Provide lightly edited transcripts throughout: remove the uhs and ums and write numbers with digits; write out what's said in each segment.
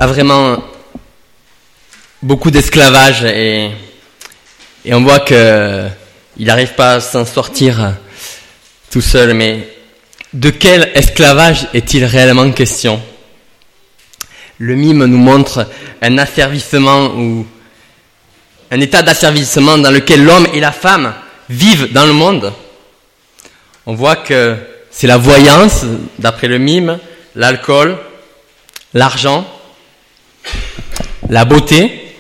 a vraiment beaucoup d'esclavage et on voit que il n'arrive pas à s'en sortir tout seul. Mais de quel esclavage est-il réellement question ? Le mime nous montre un asservissement ou un état d'asservissement dans lequel l'homme et la femme vivent dans le monde. On voit que c'est la voyance, d'après le mime, l'alcool, l'argent, la beauté.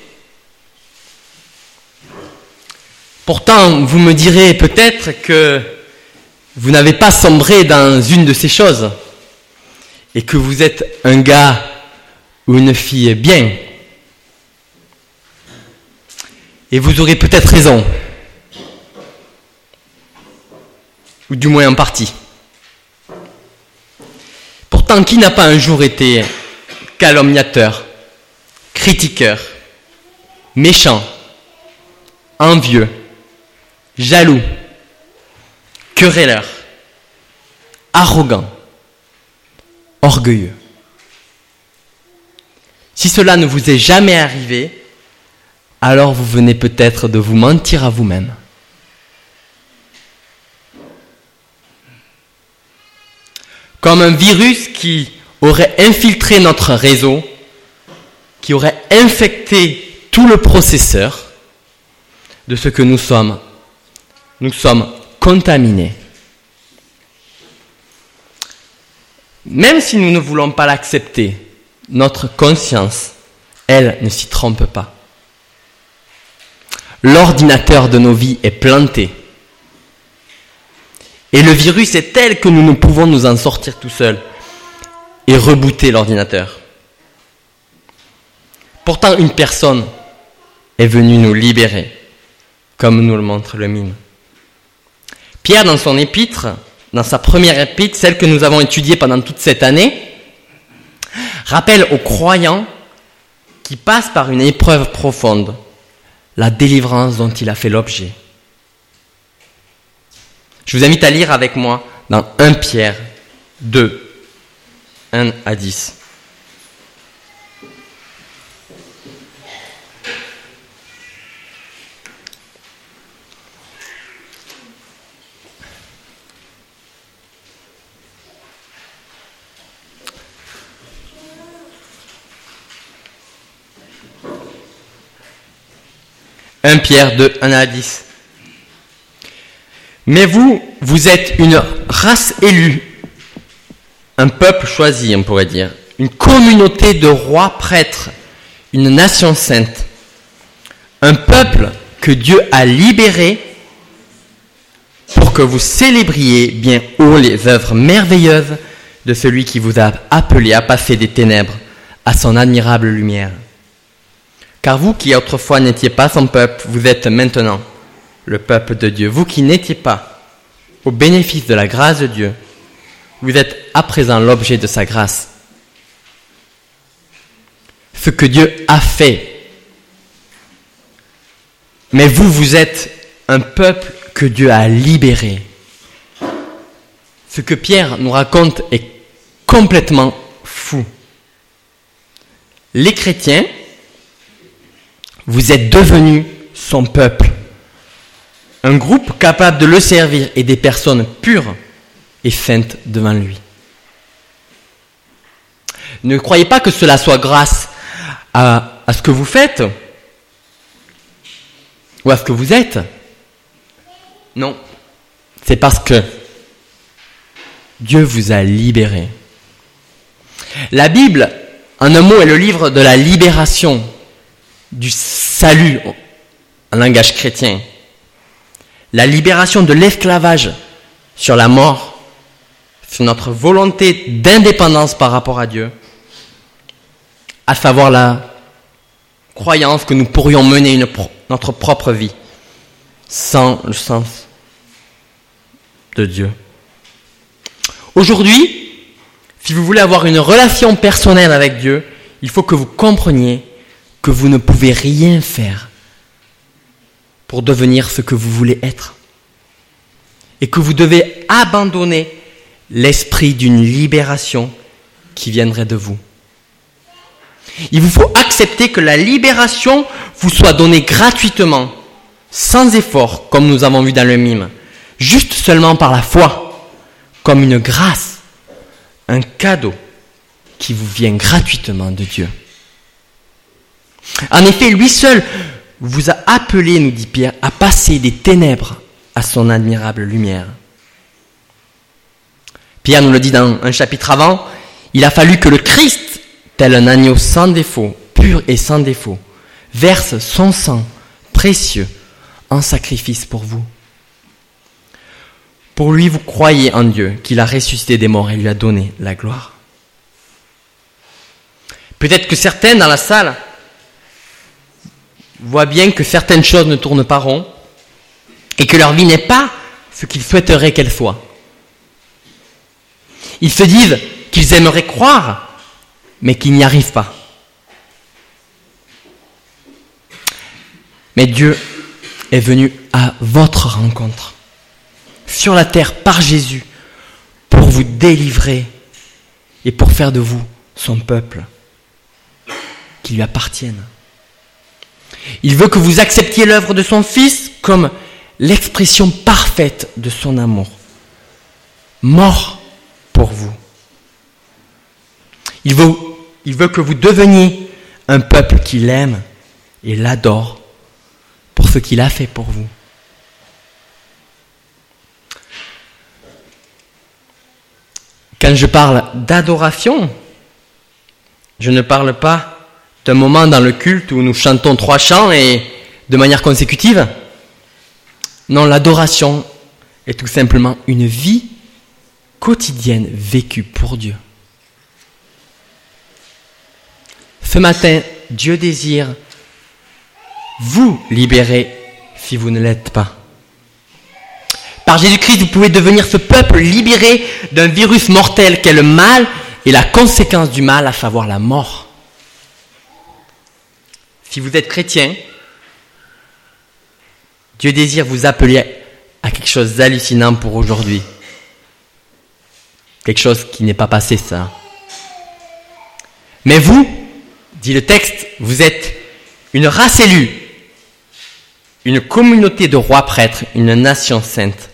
Pourtant, vous me direz peut-être que vous n'avez pas sombré dans une de ces choses et que vous êtes un gars ou une fille bien. Et vous aurez peut-être raison. Ou du moins en partie. Pourtant, qui n'a pas un jour été calomniateur, critiqueur, méchant, envieux, jaloux, querelleur, arrogant, orgueilleux? Si cela ne vous est jamais arrivé, alors vous venez peut-être de vous mentir à vous-même. Comme un virus qui aurait infiltré notre réseau, qui aurait infecté tout le processeur de ce que nous sommes. Nous sommes contaminés. Même si nous ne voulons pas l'accepter, notre conscience, elle, ne s'y trompe pas. L'ordinateur de nos vies est planté. Et le virus est tel que nous ne pouvons nous en sortir tout seuls et rebooter l'ordinateur. Pourtant, une personne est venue nous libérer, comme nous le montre le mime. Pierre, dans son épître, dans sa première épître, celle que nous avons étudiée pendant toute cette année, rappelle aux croyants qui passent par une épreuve profonde la délivrance dont il a fait l'objet. Je vous invite à lire avec moi dans 1 Pierre 2, 1 à 10. « 1 Pierre 2, 1 à 10. Mais vous êtes une race élue, un peuple choisi, on pourrait dire, une communauté de rois prêtres, une nation sainte, un peuple que Dieu a libéré pour que vous célébriez bien haut les œuvres merveilleuses de celui qui vous a appelé à passer des ténèbres à son admirable lumière. Car vous qui autrefois n'étiez pas son peuple, vous êtes maintenant le peuple de Dieu. Vous qui n'étiez pas au bénéfice de la grâce de Dieu, vous êtes à présent l'objet de sa grâce. Ce que Dieu a fait. Mais vous êtes un peuple que Dieu a libéré. Ce que Pierre nous raconte est complètement fou. Les chrétiens, vous êtes devenus son peuple. Un groupe capable de le servir et des personnes pures et saintes devant lui. Ne croyez pas que cela soit grâce à ce que vous faites ou à ce que vous êtes. Non, c'est parce que Dieu vous a libéré. La Bible, en un mot, est le livre de la libération, du salut en langage chrétien. La libération de l'esclavage sur la mort, sur notre volonté d'indépendance par rapport à Dieu, à savoir la croyance que nous pourrions mener notre propre vie sans le sens de Dieu. Aujourd'hui, si vous voulez avoir une relation personnelle avec Dieu, il faut que vous compreniez que vous ne pouvez rien faire pour devenir ce que vous voulez être. Et que vous devez abandonner l'esprit d'une libération qui viendrait de vous. Il vous faut accepter que la libération vous soit donnée gratuitement, sans effort, comme nous avons vu dans le mime, juste seulement par la foi, comme une grâce, un cadeau qui vous vient gratuitement de Dieu. En effet, lui seul vous a appelé, nous dit Pierre, à passer des ténèbres à son admirable lumière. Pierre nous le dit dans un chapitre avant, il a fallu que le Christ, tel un agneau sans défaut, pur et sans défaut, verse son sang précieux en sacrifice pour vous. Pour lui, vous croyez en Dieu, qu'il a ressuscité des morts et lui a donné la gloire. Peut-être que certains dans la salle voient bien que certaines choses ne tournent pas rond et que leur vie n'est pas ce qu'ils souhaiteraient qu'elle soit. Ils se disent qu'ils aimeraient croire, mais qu'ils n'y arrivent pas. Mais Dieu est venu à votre rencontre, sur la terre par Jésus, pour vous délivrer et pour faire de vous son peuple, qui lui appartienne. Il veut que vous acceptiez l'œuvre de son Fils comme l'expression parfaite de son amour, mort pour vous. Il veut que vous deveniez un peuple qui l'aime et l'adore pour ce qu'il a fait pour vous. Quand je parle d'adoration, je ne parle pas d'un moment dans le culte où nous chantons 3 chants et de manière consécutive. Non, l'adoration est tout simplement une vie quotidienne vécue pour Dieu. Ce matin, Dieu désire vous libérer si vous ne l'êtes pas. Par Jésus-Christ, vous pouvez devenir ce peuple libéré d'un virus mortel qu'est le mal et la conséquence du mal, à savoir la mort. Si vous êtes chrétien, Dieu désire vous appeler à quelque chose d'hallucinant pour aujourd'hui. Quelque chose qui n'est pas passé, ça. Mais vous, dit le texte, vous êtes une race élue, une communauté de rois prêtres, une nation sainte.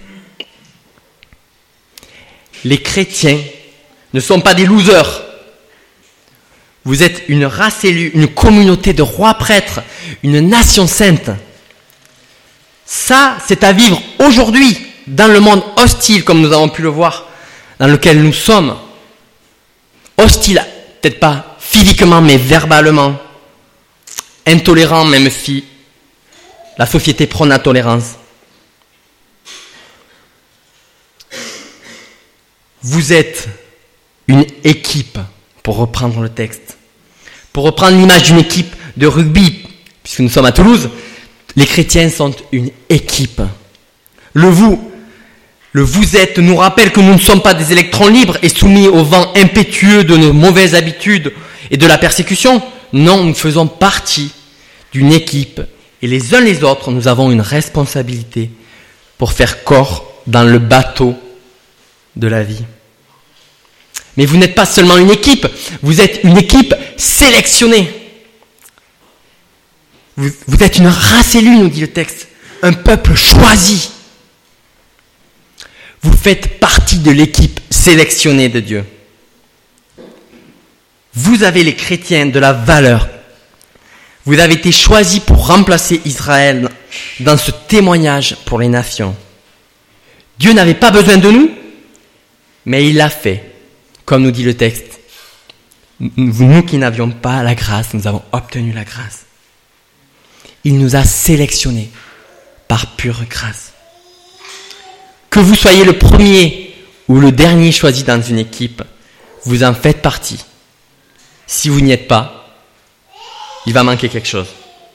Les chrétiens ne sont pas des losers. Vous êtes une race élue, une communauté de rois prêtres, une nation sainte. Ça, c'est à vivre aujourd'hui, dans le monde hostile, comme nous avons pu le voir, dans lequel nous sommes. Hostile, peut-être pas physiquement, mais verbalement. Intolérant, même si la société prône la tolérance. Vous êtes une équipe, pour reprendre le texte. Pour reprendre l'image d'une équipe de rugby, puisque nous sommes à Toulouse, les chrétiens sont une équipe. Le vous êtes nous rappelle que nous ne sommes pas des électrons libres et soumis au vent impétueux de nos mauvaises habitudes et de la persécution. Non, nous faisons partie d'une équipe et les uns les autres, nous avons une responsabilité pour faire corps dans le bateau de la vie. Mais vous n'êtes pas seulement une équipe, vous êtes une équipe sélectionnée. Vous êtes une race élue, nous dit le texte, un peuple choisi. Vous faites partie de l'équipe sélectionnée de Dieu. Vous avez les chrétiens de la valeur. Vous avez été choisis pour remplacer Israël dans ce témoignage pour les nations. Dieu n'avait pas besoin de nous, mais il l'a fait, comme nous dit le texte. Nous qui n'avions pas la grâce, nous avons obtenu la grâce. Il nous a sélectionnés par pure grâce. Que vous soyez le premier ou le dernier choisi dans une équipe, vous en faites partie. Si vous n'y êtes pas, il va manquer quelque chose.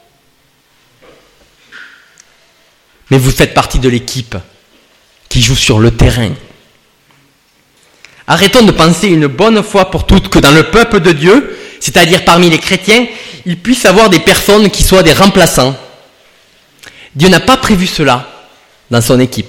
Mais vous faites partie de l'équipe qui joue sur le terrain. Arrêtons de penser une bonne fois pour toutes que dans le peuple de Dieu, c'est-à-dire parmi les chrétiens, il puisse y avoir des personnes qui soient des remplaçants. Dieu n'a pas prévu cela dans son équipe.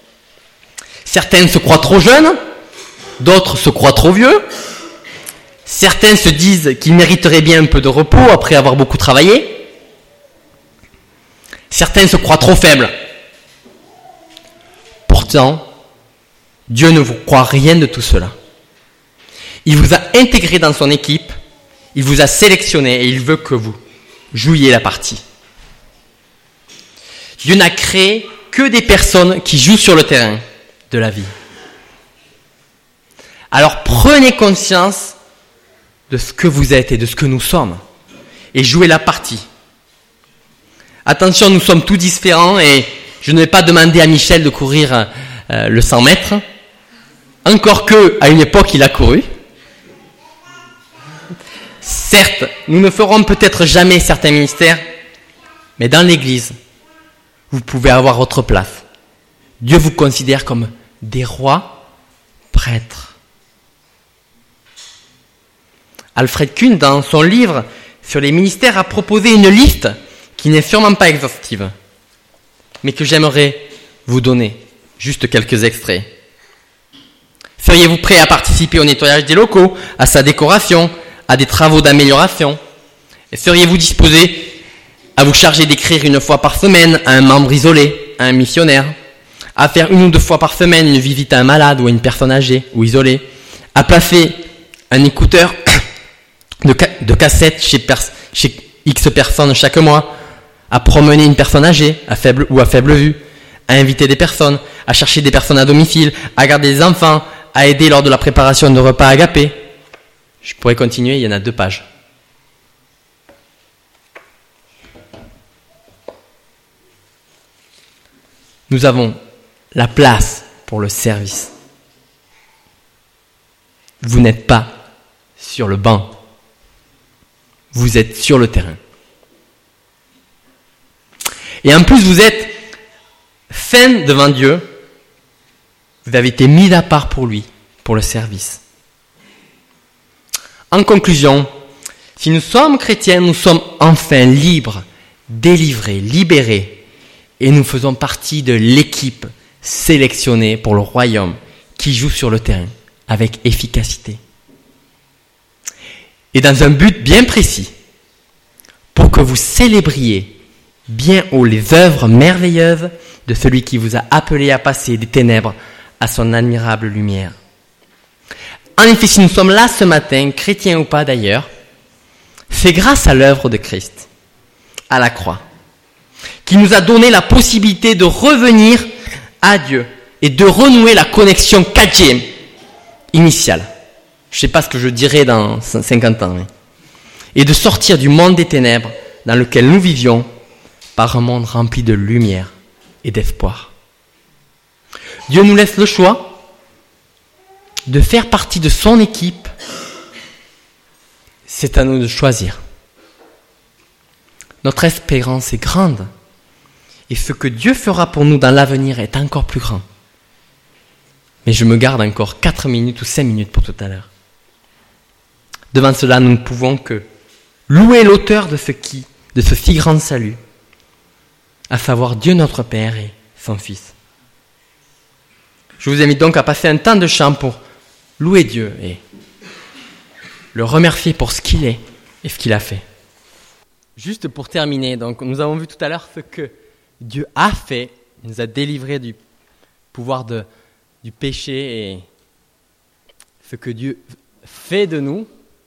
Certains se croient trop jeunes, d'autres se croient trop vieux. Certains se disent qu'ils mériteraient bien un peu de repos après avoir beaucoup travaillé. Certains se croient trop faibles. Pourtant, Dieu ne vous croit rien de tout cela. Il vous a intégré dans son équipe, il vous a sélectionné et il veut que vous jouiez la partie. Dieu n'a créé que des personnes qui jouent sur le terrain de la vie. Alors prenez conscience de ce que vous êtes et de ce que nous sommes et jouez la partie. Attention, nous sommes tous différents et je ne vais pas demander à Michel de courir le 100 mètres, encore que à une époque il a couru. Certes, nous ne ferons peut-être jamais certains ministères, mais dans l'Église, vous pouvez avoir votre place. Dieu vous considère comme des rois prêtres. Alfred Kuhn, dans son livre sur les ministères, a proposé une liste qui n'est sûrement pas exhaustive, mais que j'aimerais vous donner juste quelques extraits. Seriez-vous prêt à participer au nettoyage des locaux, à sa décoration, à des travaux d'amélioration? Et seriez-vous disposé à vous charger d'écrire une fois par semaine à un membre isolé, à un missionnaire, à faire 1 ou 2 fois par semaine une visite à un malade ou à une personne âgée ou isolée, à placer un écouteur de cassette chez X personnes chaque mois, à promener une personne âgée à faible vue, à inviter des personnes, à chercher des personnes à domicile, à garder des enfants, à aider lors de la préparation de repas agapés. Je pourrais continuer, il y en a 2 pages. Nous avons la place pour le service. Vous n'êtes pas sur le banc. Vous êtes sur le terrain. Et en plus, vous êtes saints devant Dieu. Vous avez été mis à part pour lui, pour le service. En conclusion, si nous sommes chrétiens, nous sommes enfin libres, délivrés, libérés, et nous faisons partie de l'équipe sélectionnée pour le royaume qui joue sur le terrain avec efficacité. Et dans un but bien précis, pour que vous célébriez bien haut les œuvres merveilleuses de celui qui vous a appelé à passer des ténèbres à son admirable lumière. En effet, si nous sommes là ce matin, chrétiens ou pas d'ailleurs, c'est grâce à l'œuvre de Christ, à la croix, qui nous a donné la possibilité de revenir à Dieu et de renouer la connexion 4e initiale. Je ne sais pas ce que je dirai dans 50 ans. Et de sortir du monde des ténèbres dans lequel nous vivions par un monde rempli de lumière et d'espoir. Dieu nous laisse le choix de faire partie de son équipe. C'est à nous de choisir. Notre espérance est grande. Et ce que Dieu fera pour nous dans l'avenir est encore plus grand. Mais je me garde encore 4 minutes ou 5 minutes pour tout à l'heure. Devant cela, nous ne pouvons que louer l'auteur de ce si grand salut, à savoir Dieu notre Père et son Fils. Je vous invite donc à passer un temps de chant pour louer Dieu et le remercier pour ce qu'il est et ce qu'il a fait. Juste pour terminer, donc, nous avons vu tout à l'heure ce que Dieu a fait. Il nous a délivrés du pouvoir du péché et ce que Dieu fait de nous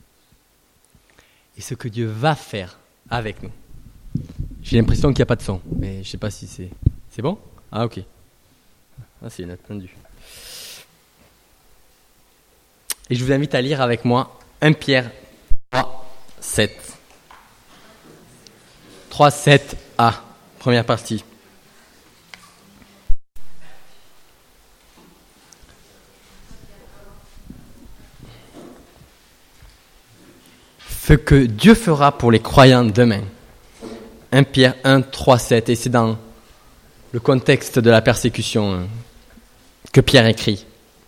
et ce que Dieu va faire avec nous. J'ai l'impression qu'il n'y a pas de son, mais je ne sais pas si c'est bon ? Ah, ok. Ah, c'est inattendu. Et je vous invite à lire avec moi 1 Pierre 3, 7. 3, 7a, première partie. Ce que Dieu fera pour les croyants demain. 1 Pierre 1, 3, 7. Et c'est dans le contexte de la persécution que Pierre écrit.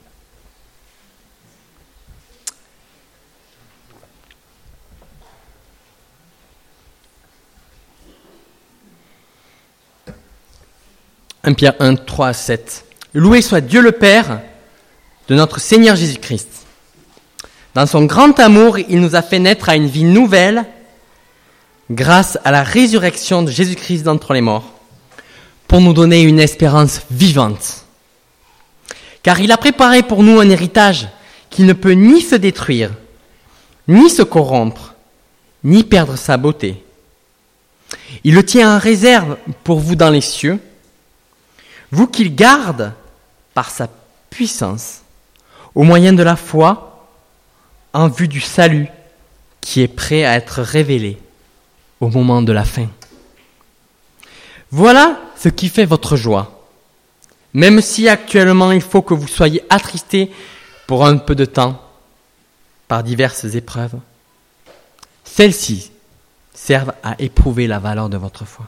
« 1 Pierre 1, 3, 7. Loué soit Dieu le Père de notre Seigneur Jésus-Christ. Dans son grand amour, il nous a fait naître à une vie nouvelle grâce à la résurrection de Jésus-Christ d'entre les morts, pour nous donner une espérance vivante. Car il a préparé pour nous un héritage qui ne peut ni se détruire, ni se corrompre, ni perdre sa beauté. Il le tient en réserve pour vous dans les cieux, vous qu'il garde par sa puissance, au moyen de la foi, en vue du salut qui est prêt à être révélé au moment de la fin. Voilà ce qui fait votre joie. Même si actuellement il faut que vous soyez attristés pour un peu de temps par diverses épreuves, celles-ci servent à éprouver la valeur de votre foi.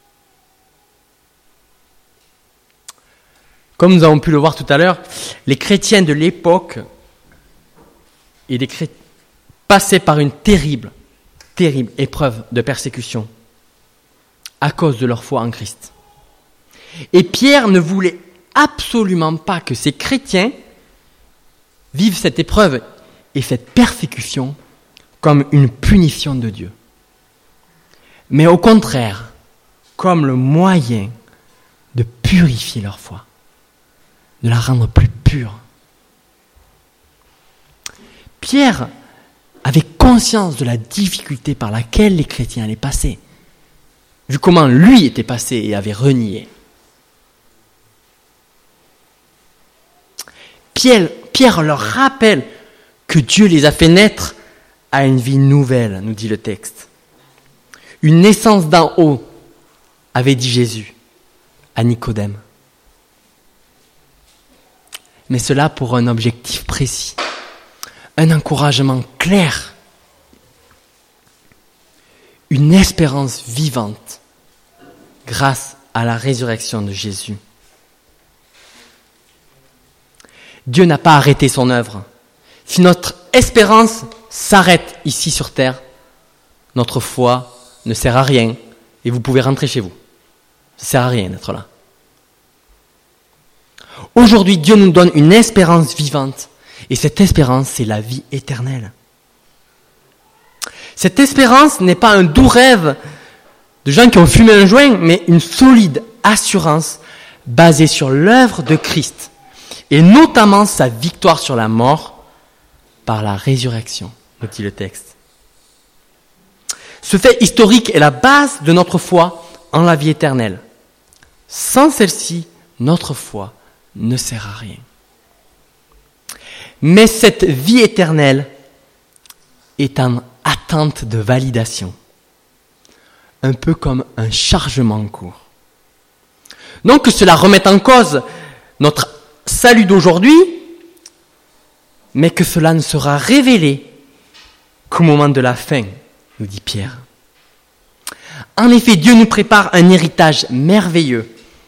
Comme nous avons pu le voir tout à l'heure, les chrétiens de l'époque passaient par une terrible épreuve de persécution à cause de leur foi en Christ. Et Pierre ne voulait absolument pas que ces chrétiens vivent cette épreuve et cette persécution comme une punition de Dieu. Mais au contraire, comme le moyen de purifier leur foi, de la rendre plus pure. Pierre avait conscience de la difficulté par laquelle les chrétiens allaient passer, vu comment lui était passé et avait renié. Pierre leur rappelle que Dieu les a fait naître à une vie nouvelle, nous dit le texte. Une naissance d'en haut, avait dit Jésus à Nicodème. Mais cela pour un objectif précis, un encouragement clair, une espérance vivante grâce à la résurrection de Jésus. Dieu n'a pas arrêté son œuvre. Si notre espérance s'arrête ici sur terre, notre foi ne sert à rien et vous pouvez rentrer chez vous. Ça ne sert à rien d'être là. Aujourd'hui, Dieu nous donne une espérance vivante et cette espérance, c'est la vie éternelle. Cette espérance n'est pas un doux rêve de gens qui ont fumé un joint, mais une solide assurance basée sur l'œuvre de Christ et notamment sa victoire sur la mort par la résurrection, nous dit le texte. Ce fait historique est la base de notre foi en la vie éternelle. Sans celle-ci, notre foi ne sert à rien. Mais cette vie éternelle est en attente de validation, un peu comme un chargement en cours. Non que cela remette en cause notre salut d'aujourd'hui, mais que cela ne sera révélé qu'au moment de la fin, nous dit Pierre. En effet, Dieu nous prépare un héritage merveilleux,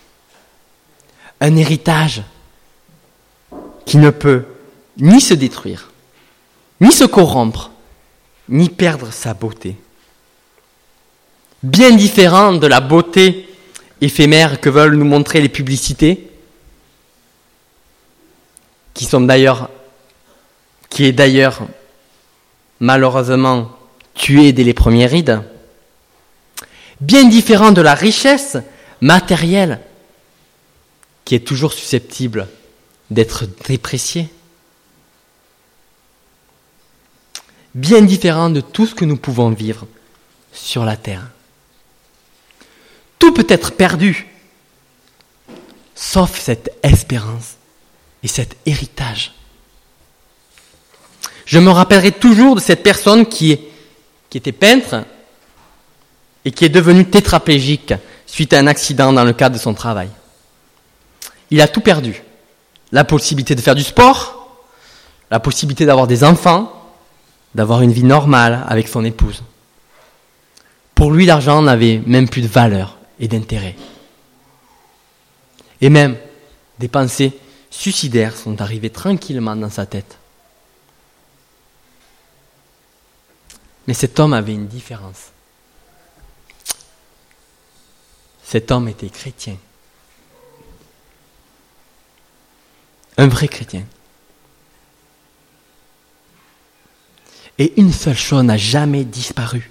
un héritage qui ne peut ni se détruire, ni se corrompre, ni perdre sa beauté. Bien différent de la beauté éphémère que veulent nous montrer les publicités, qui est d'ailleurs malheureusement tuée dès les premières rides, bien différent de la richesse matérielle qui est toujours susceptible d'être dépréciée, bien différent de tout ce que nous pouvons vivre sur la terre. Tout peut être perdu, sauf cette espérance et cet héritage. Je me rappellerai toujours de cette personne qui était peintre et qui est devenue tétraplégique suite à un accident dans le cadre de son travail. Il a tout perdu. La possibilité de faire du sport, la possibilité d'avoir des enfants, d'avoir une vie normale avec son épouse. Pour lui, l'argent n'avait même plus de valeur et d'intérêt. Et même des pensées suicidaires sont arrivées tranquillement dans sa tête. Mais cet homme avait une différence. Cet homme était chrétien. Un vrai chrétien. Et une seule chose n'a jamais disparu.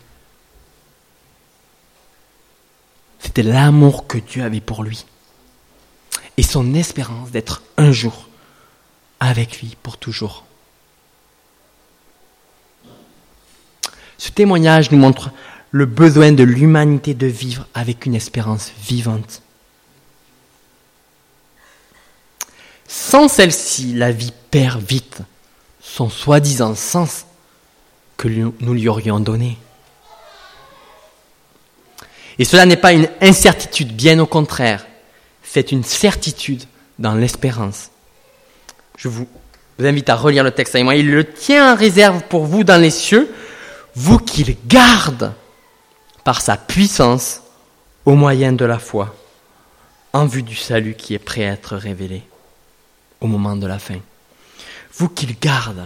C'était l'amour que Dieu avait pour lui. Et son espérance d'être un jour avec lui pour toujours. Ce témoignage nous montre le besoin de l'humanité de vivre avec une espérance vivante. Sans celle-ci, la vie perd vite son soi-disant sens que nous lui aurions donné. Et cela n'est pas une incertitude, bien au contraire. C'est une certitude dans l'espérance. Je vous invite à relire le texte avec moi. Il le tient en réserve pour vous dans les cieux, vous qu'il garde par sa puissance au moyen de la foi, en vue du salut qui est prêt à être révélé au moment de la fin. Vous qu'il garde.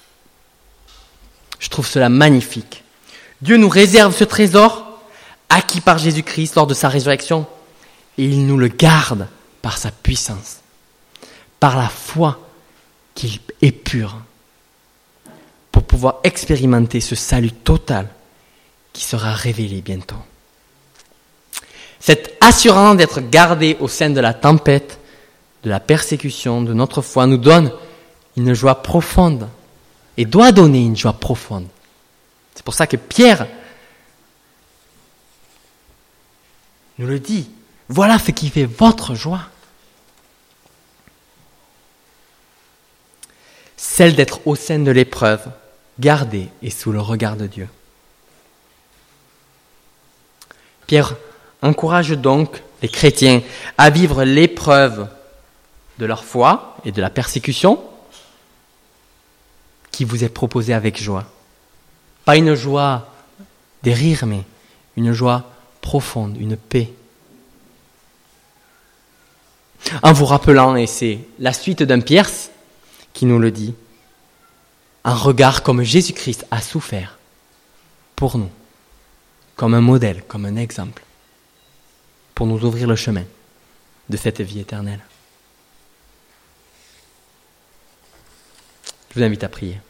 Je trouve cela magnifique. Dieu nous réserve ce trésor acquis par Jésus-Christ lors de sa résurrection, et il nous le garde par sa puissance, par la foi qu'il est pur, pour pouvoir expérimenter ce salut total qui sera révélé bientôt. Cette assurance d'être gardé au sein de la tempête, de la persécution, de notre foi, nous donne une joie profonde, et doit donner une joie profonde. C'est pour ça que Pierre nous le dit. Voilà ce qui fait votre joie. Celle d'être au sein de l'épreuve, gardée et sous le regard de Dieu. Pierre encourage donc les chrétiens à vivre l'épreuve de leur foi et de la persécution qui vous est proposée avec joie. Pas une joie des rires, mais une joie profonde, une paix. En vous rappelant, et c'est la suite d'un Pierre qui nous le dit, un regard comme Jésus-Christ a souffert pour nous, comme un modèle, comme un exemple, pour nous ouvrir le chemin de cette vie éternelle. Je vous invite à prier.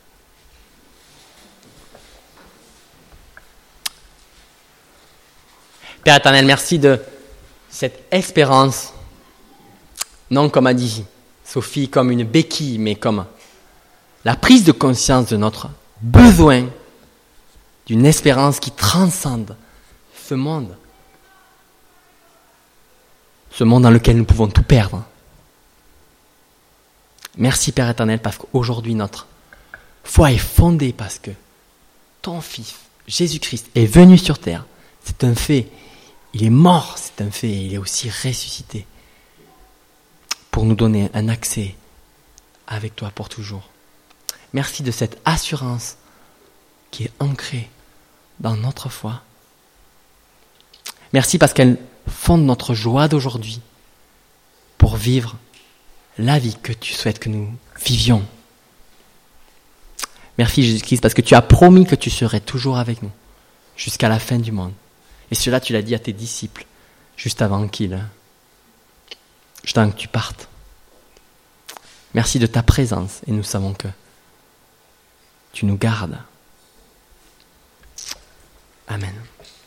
Père éternel, merci de cette espérance, non comme a dit Sophie, comme une béquille, mais comme la prise de conscience de notre besoin d'une espérance qui transcende ce monde dans lequel nous pouvons tout perdre. Merci Père éternel, parce qu'aujourd'hui notre foi est fondée parce que ton Fils, Jésus-Christ, est venu sur terre. C'est un fait. Il est mort, c'est un fait, et il est aussi ressuscité pour nous donner un accès avec toi pour toujours. Merci de cette assurance qui est ancrée dans notre foi. Merci parce qu'elle fonde notre joie d'aujourd'hui pour vivre la vie que tu souhaites que nous vivions. Merci Jésus-Christ parce que tu as promis que tu serais toujours avec nous jusqu'à la fin du monde. Et cela, tu l'as dit à tes disciples, juste avant que tu partes. Merci de ta présence, et nous savons que tu nous gardes. Amen.